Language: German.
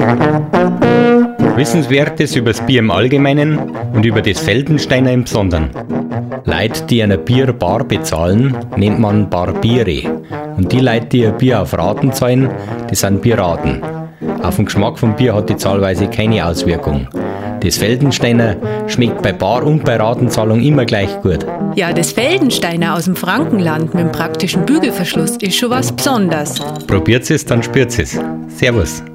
Wissenswertes über das Bier im Allgemeinen und über das Feldensteiner im Besonderen. Leute, die ein Bier bar bezahlen, nennt man Barbiere. Und die Leute, die ein Bier auf Raten zahlen, die sind Piraten. Auf den Geschmack vom Bier hat die Zahlweise keine Auswirkung. Das Feldensteiner schmeckt bei Bar- und bei Ratenzahlung immer gleich gut. Ja, das Feldensteiner aus dem Frankenland mit dem praktischen Bügelverschluss ist schon was Besonderes. Probiert es, dann spürt es. Servus.